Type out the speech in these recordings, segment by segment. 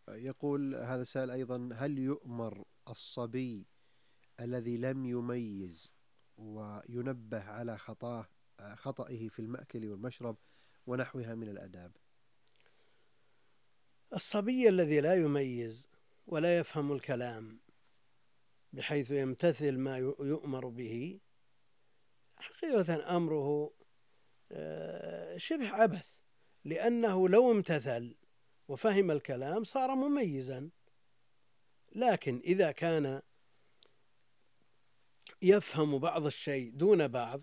يقول هذا السائل أيضا: هل يؤمر الصبي الذي لم يميز وينبه على خطئه في المأكل والمشرب ونحوها من الآداب؟ الصبي الذي لا يميز ولا يفهم الكلام بحيث يمتثل ما يؤمر به، حقيقة أمره شبه عبث، لأنه لو امتثل وفهم الكلام صار مميزا. لكن إذا كان يفهم بعض الشيء دون بعض،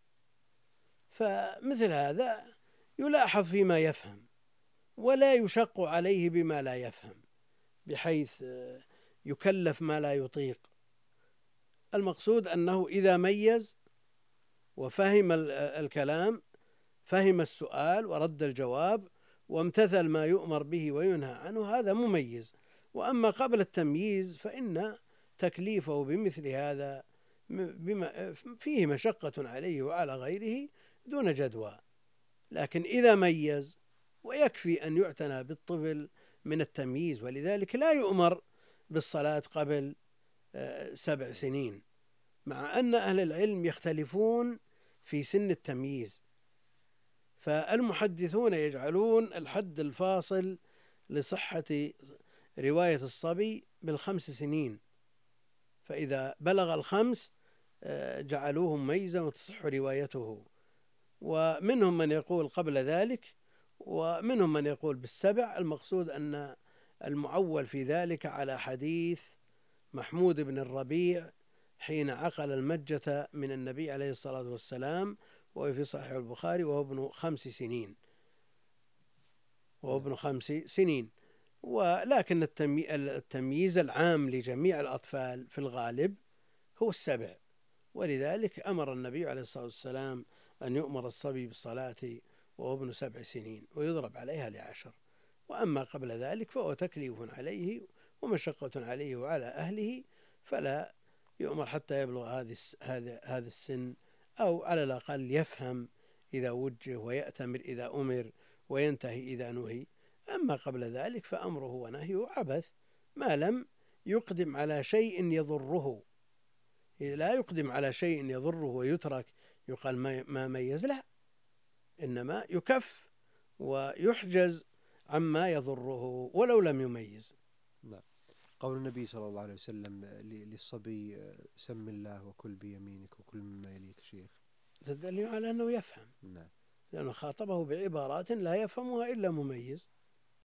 فمثل هذا يلاحظ فيما يفهم ولا يشق عليه بما لا يفهم، بحيث يكلف ما لا يطيق. المقصود أنه إذا ميز وفهم الكلام، فهم السؤال ورد الجواب وامتثل ما يؤمر به وينهى عنه، هذا مميز. وأما قبل التمييز فإن تكليفه بمثل هذا بما فيه مشقة عليه وعلى غيره دون جدوى. لكن إذا ميز، ويكفي أن يعتنى بالطفل من التمييز، ولذلك لا يؤمر بالصلاة قبل 7 سنين، مع أن أهل العلم يختلفون في سن التمييز. فالمحدثون يجعلون الحد الفاصل لصحة رواية الصبي بال5 سنين، فإذا بلغ 5 جعلوه مميزا وتصح روايته. ومنهم من يقول قبل ذلك، ومنهم من يقول بال7. المقصود أن المعول في ذلك على حديث محمود بن الربيع حين عقل المجة من النبي عليه الصلاة والسلام، وهو في صحيح البخاري، وهو ابن 5 سنين. ولكن التمييز العام لجميع الأطفال في الغالب هو 7. ولذلك أمر النبي عليه الصلاة والسلام أن يؤمر الصبي بالصلاة وهو ابن 7 سنين ويضرب عليها ل10. وأما قبل ذلك فهو تكليف عليه ومشقة عليه وعلى أهله، فلا يؤمر حتى يبلغ هذا السن، أو على الأقل يفهم إذا وجه ويأتمر إذا أمر وينتهي إذا نهي. أما قبل ذلك فأمره ونهيه عبث ما لم يقدم على شيء يضره. إذا لا يقدم على شيء يضره ويترك يقال ما ميز، لا، إنما يكف ويحجز عما يضره ولو لم يميز. نعم. قول النبي صلى الله عليه وسلم للصبي: سم الله وكل بيمينك وكل مما يليك، شيخ، تدل على أنه يفهم، نعم، لأنه خاطبه بعبارات لا يفهمها إلا مميز.